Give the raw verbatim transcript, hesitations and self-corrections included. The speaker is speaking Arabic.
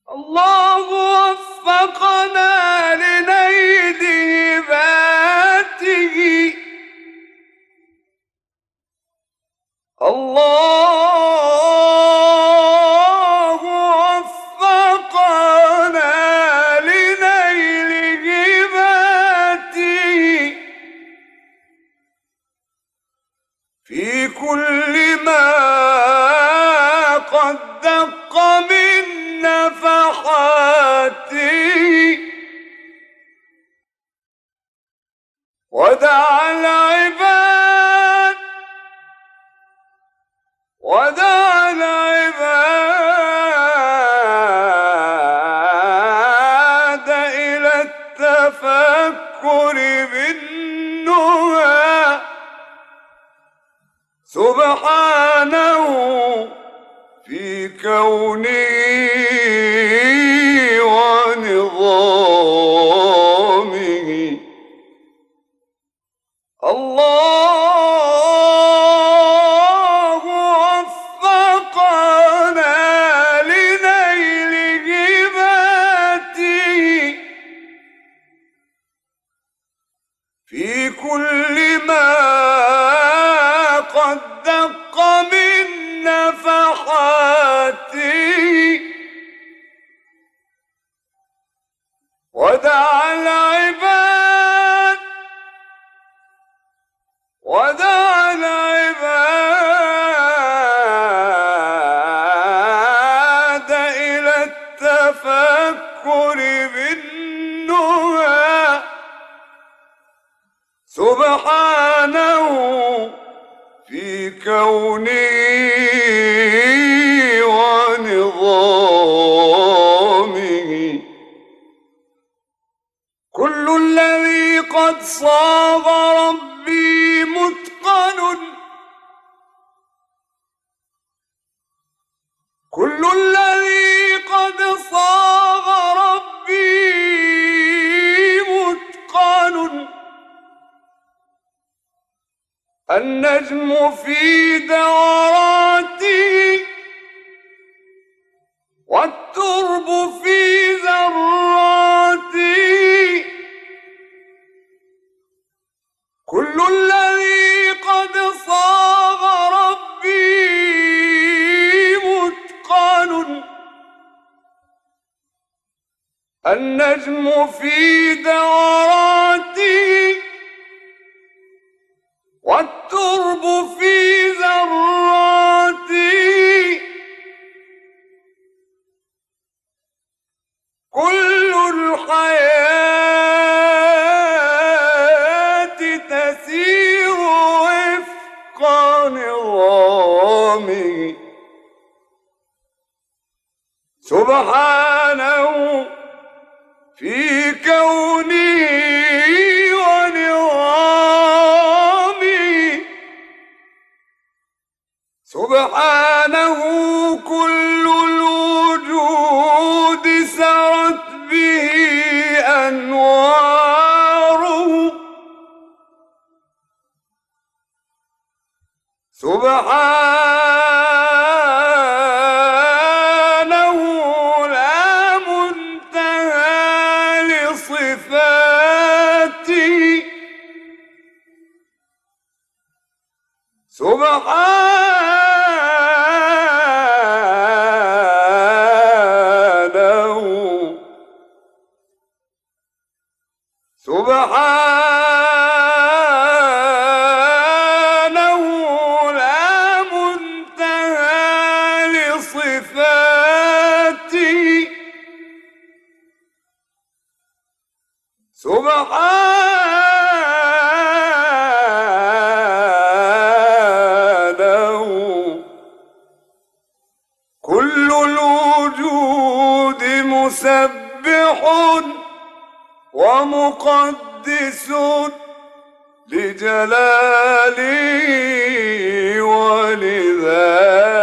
الله وفقنا لنيل هباته. الله وفقنا لنيل هباته في كل ما قد دق من نفحاته، ودعا العباد ودعا العباد إلى التفكر بالنهى سبحانه في كونه ونظامه. الله وفقنا لنيل هباته في كل ما قد دق من نفحاته، ودعا العباد ودعا العباد إلى التفكر بالنهى سبحانه في كونه ونظامه. كل الذي قد صاغ ربي متقن، كل الذي قد صاغ ربي متقن. النجم في دورته والترب في ذراته، كل الذي قد صاغ ربي متقن. النجم في دورته والترب في ذراته، كل الحياة تسير وفق نظامه سبحانه في كونه ونظامه. سبحانه كل الوجود سرت به أنواره، سبحانه لا منتهى لصفاته، سبحانه سبحانه لا منتهى لصفاته، سبحانه كل الوجود مسبح ومقدس لجلاله ولذاته.